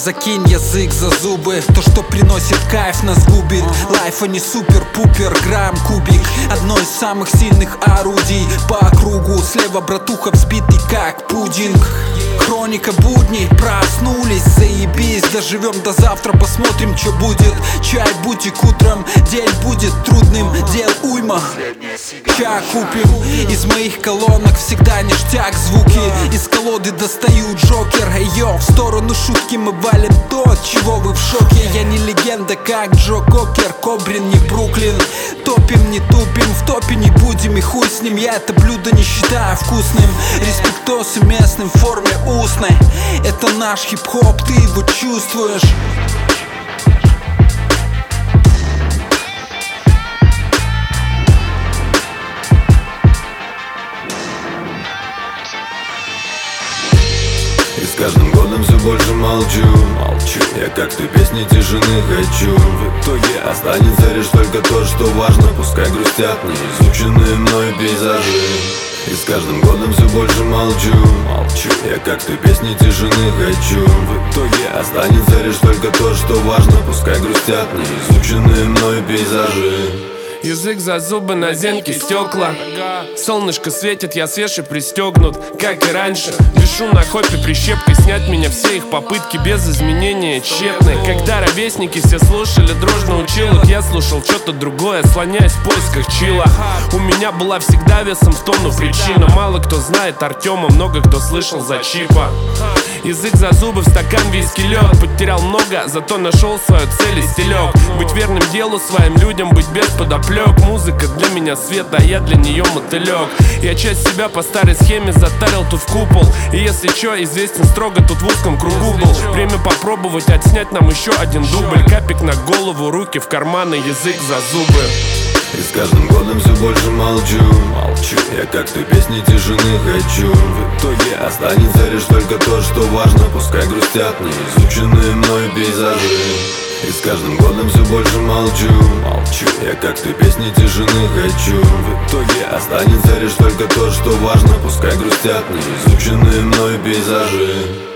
закинь язык за зубы. То, что приносит кайф, нас губит. Лайф, а не супер-пупер, грамм, кубик. Одно из самых сильных орудий по кругу. Слева братуха взбитый как пудинг. Хроника будней, проснулись, заебись. Доживем до завтра, посмотрим, что будет. Чай, бутик утром, день будет трудным. Дел уйма, чай купим. Из моих колонок всегда ништяк звуки. Из колоды достаю джокер. Йо, в сторону шутки мы валим то, от чего вы в шоке. Я не легенда, как Джо Кокер. Кобрин, не Бруклин. Топим, не тупим, в топе не будем. И хуй с ним, я это блюдо не считаю вкусным. Респектосы местным в форме устной. Это наш хип-хоп, ты его чувствуешь. И с каждым годом все больше молчу. Я как ты песни тишины хочу. В итоге останется лишь только то, что важно. Пускай грустят неизученные мною пейзажи. И с каждым годом все больше молчу. Я как ты песни тишины хочу. В итоге останется лишь только то, что важно. Пускай грустят неизученные мною пейзажи. Язык за зубы, на зенке стекла. Солнышко светит, я свеж и пристегнут, как и раньше. Дышу на хопе прищепкой, снять меня все их попытки без изменения тщетны. Когда ровесники все слушали дружно училок, я слушал что-то другое, слоняясь в поисках чила. У меня была всегда весом в тонну причина. Мало кто знает Артема, много кто слышал за Чипа. Язык за зубы, в стакан виски лед. Потерял много, зато нашел свою цель и стилек. Быть верным делу, своим людям, быть без подоплек. Музыка для меня свет, а я для нее мотылек. Я часть себя по старой схеме затарил тут в купол. И если чё, известен строго тут в узком кругу был. Время попробовать отснять нам еще один дубль. Капик на голову, руки в карманы, язык за зубы. И с каждым годом все больше молчу. Я как ты песни тишины хочу. В итоге останется лишь только то, что важно. Пускай грустят неизученные мною пейзажи. И с каждым годом все больше молчу. Я как ты песни тишины хочу. В итоге останется лишь только то, что важно. Пускай грустят неизученные мною пейзажи.